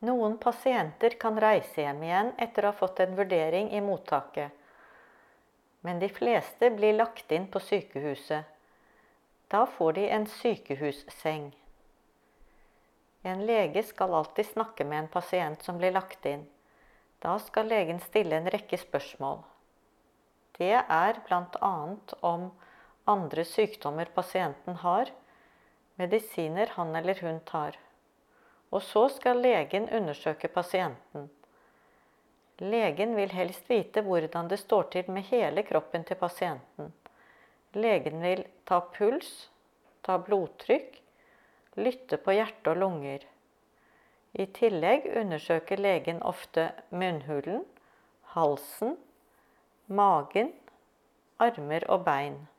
Noen pasienter kan reise hjem igjen etter å ha fått en vurdering i mottaket, men de fleste blir lagt inn på sykehuset. Da får de en sykehusseng. En lege skal alltid snakke med en pasient som blir lagt inn. Da skal legen stille en rekke spørsmål. Det er blant annet om andre sykdommer pasienten har, medisiner han eller hun tar. Og så skal legen undersøke pasienten. Legen vil helst vite hvordan det står til med hele kroppen til pasienten. Legen vil ta puls, ta blodtrykk, lytte på hjerte og lunger. I tillegg undersøker legen ofte munnhulen, halsen, magen, armer og bein.